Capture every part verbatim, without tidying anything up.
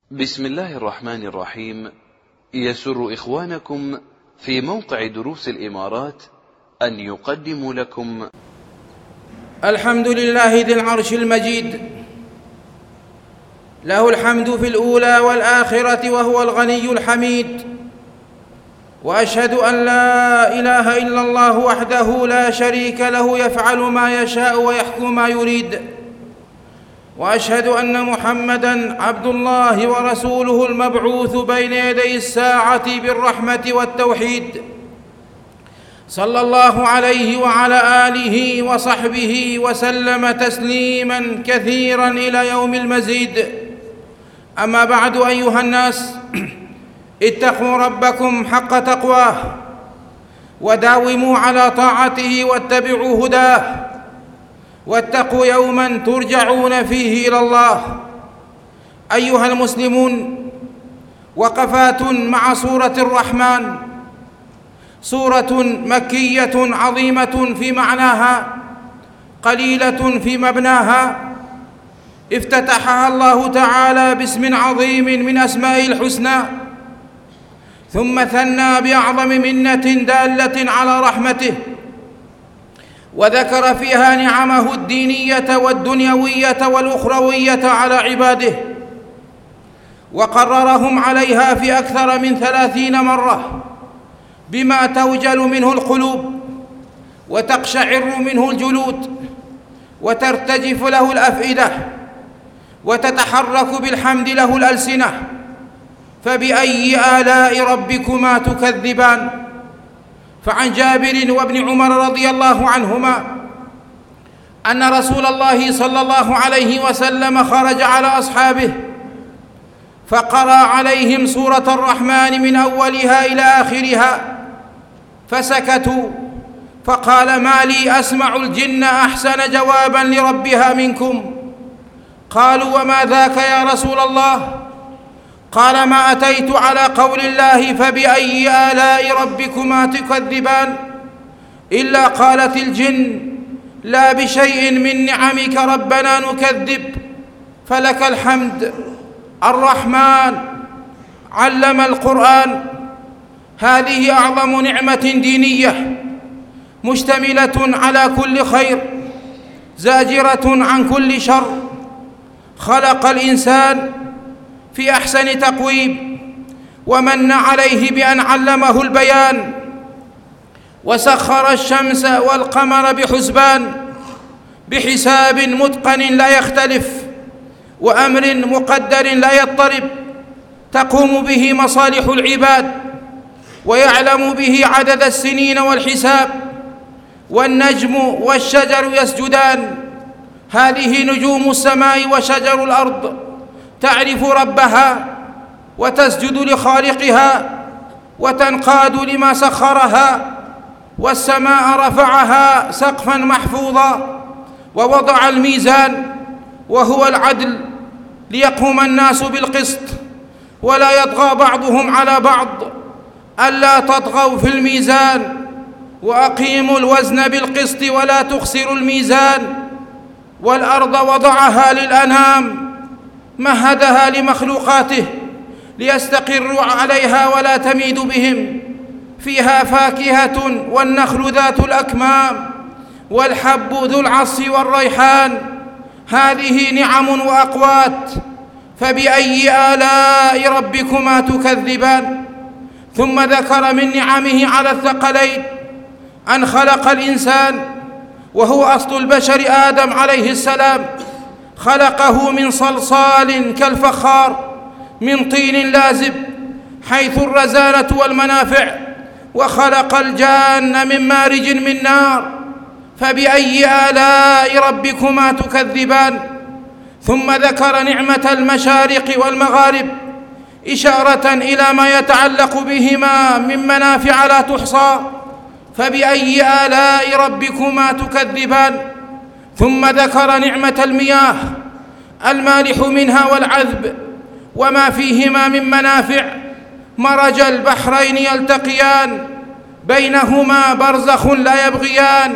بسم الله الرحمن الرحيم. يسر إخوانكم في موقع دروس الإمارات أن يقدموا لكم الحمد لله ذي العرش المجيد، له الحمد في الأولى والآخرة وهو الغني الحميد، وأشهد أن لا إله إلا الله وحده لا شريك له يفعل ما يشاء ويحكم ما يريد، وأشهد أن محمدًا عبد الله ورسوله المبعوث بين يدي الساعة بالرحمة والتوحيد، صلى الله عليه وعلى آله وصحبه وسلم تسليماً كثيراً إلى يوم المزيد. أما بعد، أيها الناس، اتقوا ربكم حق تقواه وداوموا على طاعته واتبعوا هداه، واتقوا يوماً ترجعون فيه إلى الله. أيها المسلمون، وقفات مع سورة الرحمن، سورة مكية عظيمة في معناها، قليلة في مبناها. افتتحها الله تعالى باسم عظيم من أسمائه الحسنى، ثم ثنى بأعظم منة دالة على رحمته، وذكر فيها نعمه الدينية والدنيوية والأخروية على عباده، وقررهم عليها في أكثر من ثلاثين مرة، بما توجل منه القلوب وتقشعر منه الجلود وترتجف له الأفئدة وتتحرك بالحمد له الألسنة. فبأي آلاء ربكما تكذبان؟ فعن جابر وابن عمر رضي الله عنهما أن رسول الله صلى الله عليه وسلم خرج على أصحابه فقرأ عليهم سورة الرحمن من أولها إلى آخرها، فسكتوا، فقال: ما لي أسمع الجن أحسن جوابا لربها منكم. قالوا: وما ذاك يا رسول الله؟ قال: ما أتيت على قول الله فبأي آلاء ربكما تكذبان إلا قالت الجن: لا بشيء من نعمك ربنا نكذب، فلك الحمد. الرحمن علم القرآن، هذه أعظم نعمة دينية مشتملة على كل خير، زاجرة عن كل شر. خلق الإنسان في أحسن تقويم، ومن عليه بأن علمه البيان، وسخر الشمس والقمر بحسبان، بحساب متقن لا يختلف، وأمر مقدر لا يضطرب، تقوم به مصالح العباد، ويعلم به عدد السنين والحساب. والنجم والشجر يسجدان، هذه نجوم السماء وشجر الأرض، تعرف ربها وتسجد لخالقها وتنقاد لما سخرها. والسماء رفعها سقفا محفوظا، ووضع الميزان وهو العدل، ليقوم الناس بالقسط ولا يطغى بعضهم على بعض. ألا تطغوا في الميزان وأقيموا الوزن بالقسط ولا تخسروا الميزان. والأرض وضعها للأنام، مهدها لمخلوقاته ليستقروا عليها ولا تميد بهم. فيها فاكهة والنخل ذات الأكمام والحب ذو العصف والريحان، هذه نعم وأقوات. فبأي آلاء ربكما تكذبان؟ ثم ذكر من نعمه على الثقلين أن خلق الإنسان، وهو أصل البشر آدم عليه السلام، خلقه من صلصال كالفخار من طين لازب حيث الرزانة والمنافع، وخلق الجان من مارج من نار. فبأي آلاء ربكما تكذبان؟ ثم ذكر نعمة المشارق والمغارب، إشارة إلى ما يتعلق بهما من منافع لا تحصى. فبأي آلاء ربكما تكذبان؟ ثم ذكر نعمة المياه، المالح منها والعذب، وما فيهما من منافع. مرج البحرين يلتقيان، بينهما برزخ لا يبغيان.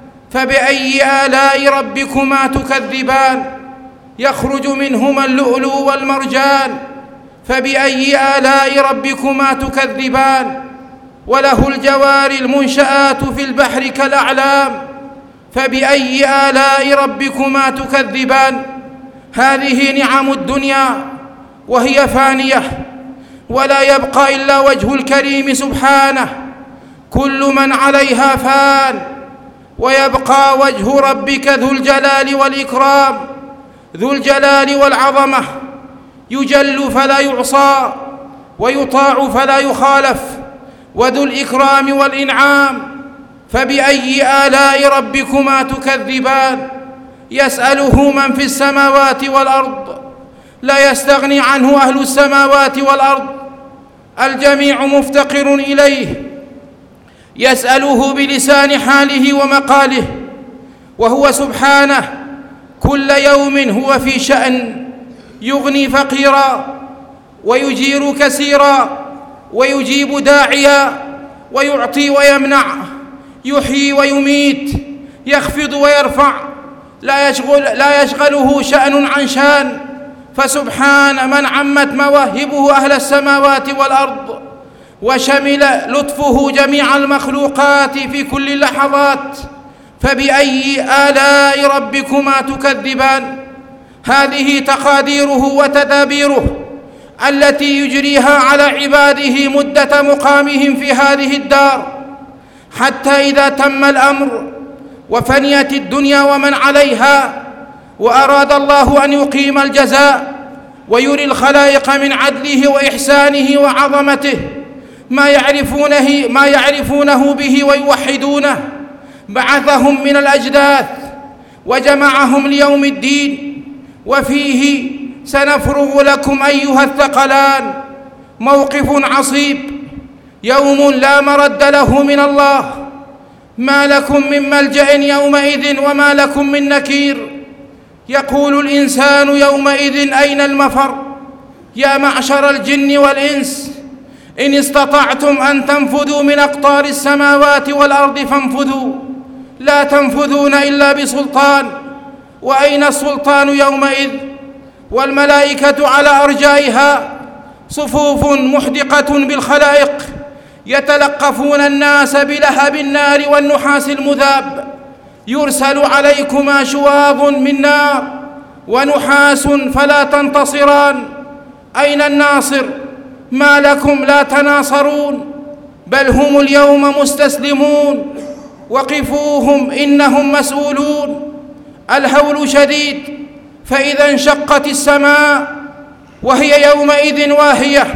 فبأي آلاء ربكما تكذبان؟ يخرج منهما اللؤلؤ والمرجان، فبأي آلاء ربكما تكذبان؟ وله الجوار المنشآت في البحر كالأعلام، فبأي آلاء ربكما تكذبان؟ هذه نعم الدنيا وهي فانية، ولا يبقى إلا وجه الكريم سبحانه. كل من عليها فان، ويبقى وجه ربك ذو الجلال والإكرام، ذو الجلال والعظمة، يجل فلا يعصى، ويطاع فلا يخالف، وذو الإكرام والإنعام. فبأي آلاء ربكما تكذبان؟ يسأله من في السماوات والأرض، لا يستغني عنه أهل السماوات والأرض، الجميع مفتقر إليه، يسأله بلسان حاله ومقاله، وهو سبحانه كل يوم هو في شأن، يغني فقيرا ويجير كسيرا، ويجيب داعيا ويعطي ويمنع، يحيي ويميت، يخفض ويرفع، لا يشغل لا يشغله شأن عن شان. فسبحان من عمت مواهبه أهل السماوات والأرض، وشمل لطفه جميع المخلوقات في كل اللحظات. فبأي آلاء ربكما تكذبان؟ هذه تقاديره وتدابيره التي يجريها على عباده مدة مقامهم في هذه الدار، حتى إذا تم الأمر وفنيت الدنيا ومن عليها، وأراد الله أن يقيم الجزاء ويري الخلائق من عدله وإحسانه وعظمته ما يعرفونه, ما يعرفونه به ويوحدونه، بعثهم من الأجداث وجمعهم ليوم الدين. وفيه سنفرغ لكم أيها الثقلان موقف عصيب، يوم لا مرد له من الله، ما لكم من ملجأ يومئذ وما لكم من نكير. يقول الإنسان يومئذ أين المفر؟ يا معشر الجن والإنس إن استطعتم أن تنفذوا من أقطار السماوات والأرض فانفذوا، لا تنفذون إلا بسلطان. وأين السلطان يومئذ؟ والملائكة على أرجائها صفوف محدقة بالخلائق، يتلقفون الناس بلهب النار والنحاس المذاب. يرسل عليكما شواظ من نار ونحاس فلا تنتصران. أين الناصر؟ ما لكم لا تناصرون؟ بل هم اليوم مستسلمون، وقفوهم إنهم مسؤولون. الهول شديد، فإذا انشقت السماء وهي يومئذ واهية،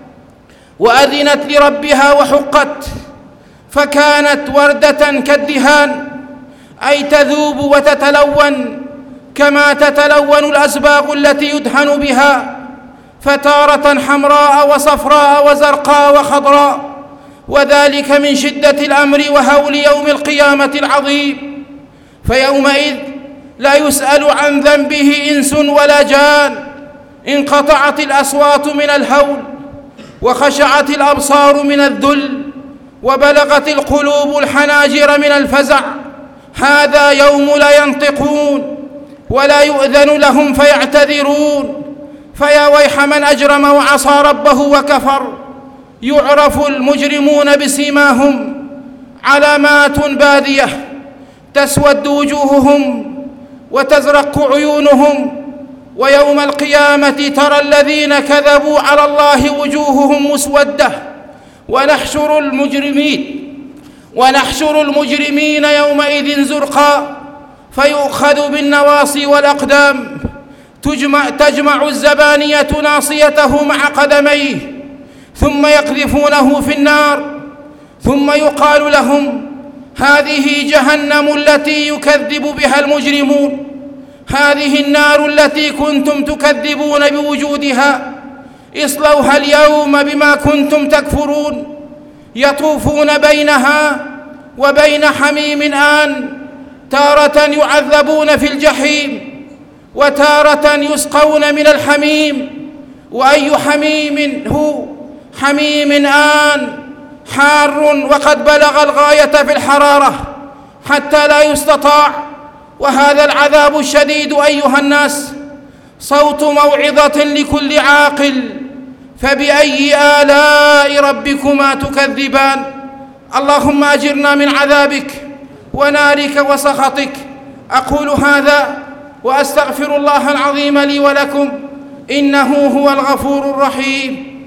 وأذنت لربها وحقت، فكانت وردة كالدهان، أي تذوب وتتلون كما تتلون الأسباغ التي يدهن بها، فتارة حمراء وصفراء وزرقاء وخضراء، وذلك من شدة الأمر وهول يوم القيامة العظيم. فيومئذ لا يسأل عن ذنبه إنس ولا جان، انقطعت الأصوات من الهول، وخشعت الأبصار من الذل، وبلغت القلوب الحناجر من الفزع. هذا يوم لا ينطقون ولا يؤذن لهم فيعتذرون. فيا ويح من أجرم وعصى ربه وكفر. يعرف المجرمون بسيماهم، علامات بادية، تسود وجوههم وتزرق عيونهم. ويوم القيامة ترى الذين كذبوا على الله وجوههم مسودة. ونحشر المجرمين ونحشر المجرمين يومئذ زرقا، فيؤخذ بالنواصي والأقدام. تجمع, تجمع الزبانية ناصيته مع قدميه، ثم يقذفونه في النار، ثم يقال لهم هذه جهنم التي يكذب بها المجرمون، هذه النار التي كنتم تكذبون بوجودها، اصلوها اليوم بما كنتم تكفرون. يطوفون بينها وبين حميم آن، تارة يعذبون في الجحيم وتارة يسقون من الحميم. وأي حميم هو؟ حميم آن حار وقد بلغ الغاية في الحرارة حتى لا يستطاع. وهذا العذاب الشديد أيها الناس صوت موعظة لكل عاقل فبأي آلاء ربكما تكذبان؟ اللهم أجرنا من عذابك ونارك وسخطك. أقول هذا وأستغفر الله العظيم لي ولكم، إنه هو الغفور الرحيم.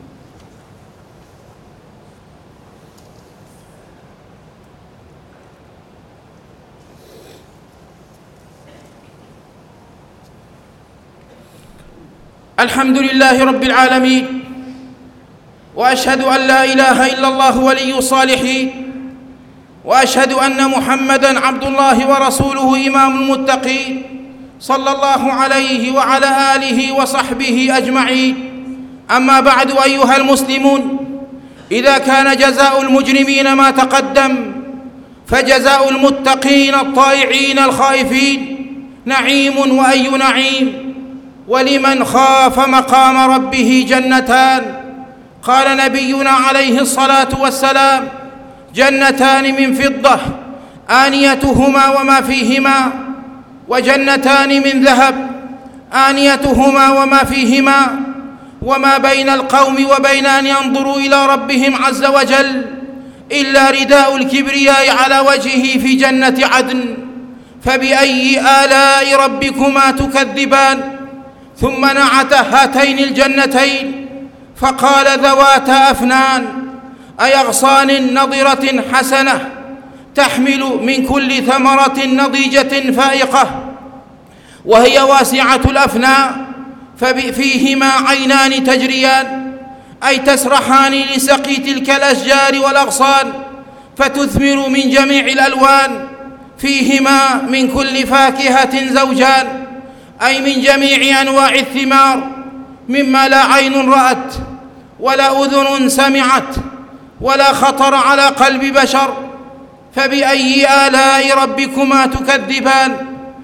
الحمد لله رب العالمين، وأشهد أن لا إله إلا الله ولي الصالحين، وأشهد أن محمدًا عبد الله ورسوله إمام المتقين، صلى الله عليه وعلى آله وصحبه أجمعين. أما بعد، أيها المسلمون، إذا كان جزاء المجرمين ما تقدم، فجزاء المتقين الطائعين الخائفين نعيم وأي نعيم. ولمن خاف مقام ربه جنتان. قال نبينا عليه الصلاة والسلام: جنتان من فضة آنيتهما وما فيهما، وجنتان من ذهب آنيتهما وما فيهما، وما بين القوم وبين أن ينظروا إلى ربهم عز وجل إلا رداء الكبرياء على وجهه في جنة عدن. فبأي آلاء ربكما تكذبان؟ ثم نعت هاتين الجنتين فقال: ذوات أفنان، أي أغصان نضرة حسنة تحمل من كل ثمرة نضيجة فائقة، وهي واسعة الأفناء، ففيهما عينان تجريان، أي تسرحان لسقي تلك الأشجار والأغصان فتثمر من جميع الألوان. فيهما من كل فاكهة زوجان، أي من جميع أنواع الثمار، مما لا عين رأت ولا أذن سمعت ولا خطر على قلب بشر. فبأي آلاء ربكما تكذبان؟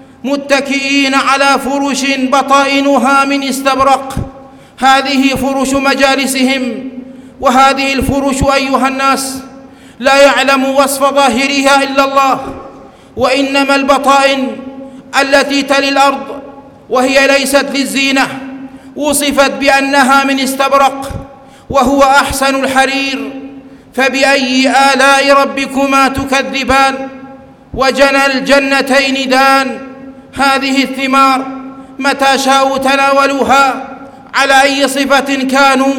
متكئين على فرش بطائنها من استبرق. هذه فرش مجالسهم، وهذه الفرش أيها الناس لا يعلم وصف ظاهرها إلا الله، وإنما البطائن التي تلي الأرض وهي ليست للزينة وصفت بأنها من استبرق، وهو أحسن الحرير. فبأي آلاء ربكما تكذبان؟ وجنى الجنتين دان. هذه الثمار متى شاءوا تناولوها على أي صفة كانوا،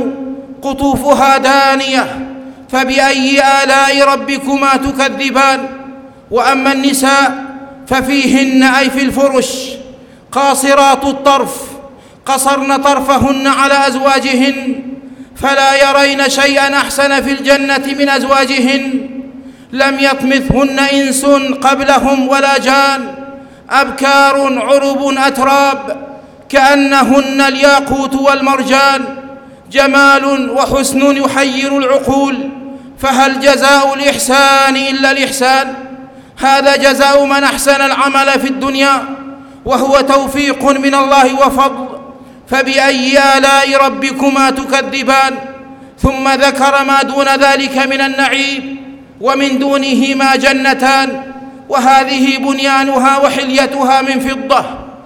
قطوفها دانية. فبأي آلاء ربكما تكذبان؟ وأما النساء ففيهن، أي في الفرش، قاصرات الطرف، قصرن طرفهن على أزواجهن، فلا يرين شيئا أحسن في الجنة من أزواجهن. لم يطمثهن إنس قبلهم ولا جان، أبكار عرب أتراب، كأنهن الياقوت والمرجان، جمال وحسن يحير العقول. فهل جزاء الإحسان إلا الإحسان؟ هذا جزاء من أحسن العمل في الدنيا، وهو توفيق من الله وفضل. فبأي آلاء ربكما تكذبان؟ ثم ذكر ما دون ذلك من النعيم، ومن دونهما جنتان، وهذه بنيانها وحليتها من فضة،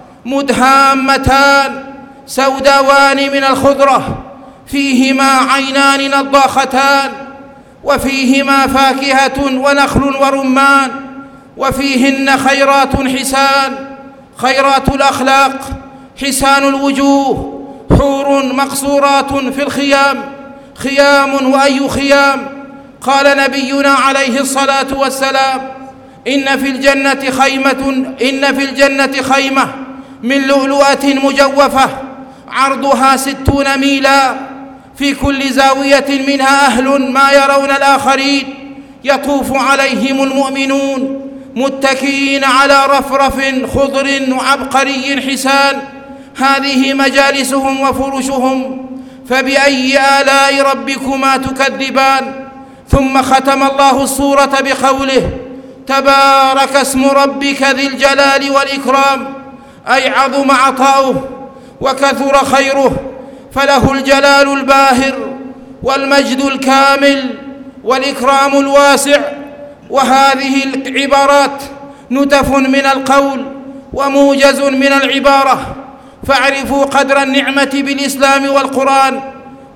مدهامتان سوداوان من الخضرة، فيهما عينان نضاختان، وفيهما فاكهة ونخل ورمان، وفيهن خيرات حسان، خيرات الأخلاق، حسان الوجوه، حور مقصورات في الخيام، خيام وأي خيام. قال نبينا عليه الصلاة والسلام: إن في الجنة خيمة إن في الجنة خيمة من لؤلؤة مجوفة، عرضها ستون ميلا، في كل زاوية منها أهل ما يرون الآخرين، يطوف عليهم المؤمنون متكئين على رفرف خضر وعبقري حسان. هذه مجالسهم وفرشهم. فبأي آلاء ربكما تكذبان؟ ثم ختم الله السورة بقوله: تبارك اسم ربك ذي الجلال والإكرام، أي عظم عطاؤه وكثر خيره، فله الجلال الباهر والمجد الكامل والإكرام الواسع. وهذه العبارات نتف من القول وموجز من العبارة، فاعرفوا قدر النعمة بالإسلام والقرآن،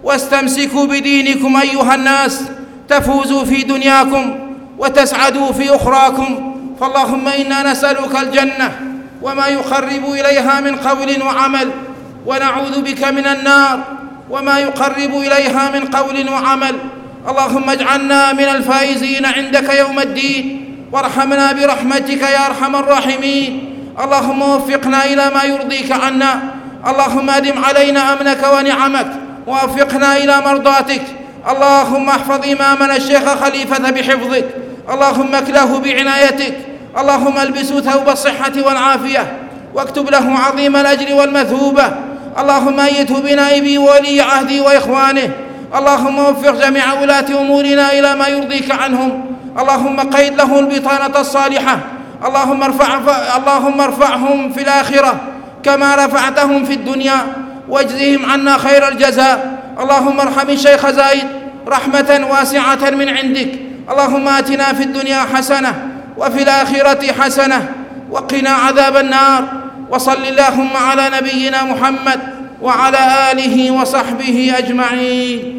واستمسكوا بدينكم أيها الناس تفوزوا في دنياكم وتسعدوا في أخراكم. فاللهم إنا نسألك الجنة وما يقرب إليها من قول وعمل، ونعوذ بك من النار وما يقرب إليها من قول وعمل. اللهم اجعلنا من الفائزين عندك يوم الدين، وارحمنا برحمتك يا أرحم الراحمين. اللهم وفقنا إلى ما يرضيك عنا. اللهم أدم علينا أمنك ونعمك، ووفقنا إلى مرضاتك. اللهم احفظ إمامنا الشيخ خليفة بحفظك، اللهم اكله بعنايتك، اللهم البسه ثوب الصحة والعافية، واكتب له عظيم الأجر والمثوبة. اللهم أيده بنائبي وولي عهدي وإخوانه. اللهم وفق جميع ولاة أمورنا إلى ما يرضيك عنهم. اللهم قيد له البطانة الصالحة. اللهم ارفع اللهم ارفعهم في الآخرة كما رفعتهم في الدنيا، واجزهم عنا خير الجزاء. اللهم ارحم الشيخ زايد رحمة واسعة من عندك. اللهم آتنا في الدنيا حسنة وفي الآخرة حسنة وقنا عذاب النار. وصل اللهم على نبينا محمد وعلى آله وصحبه أجمعين.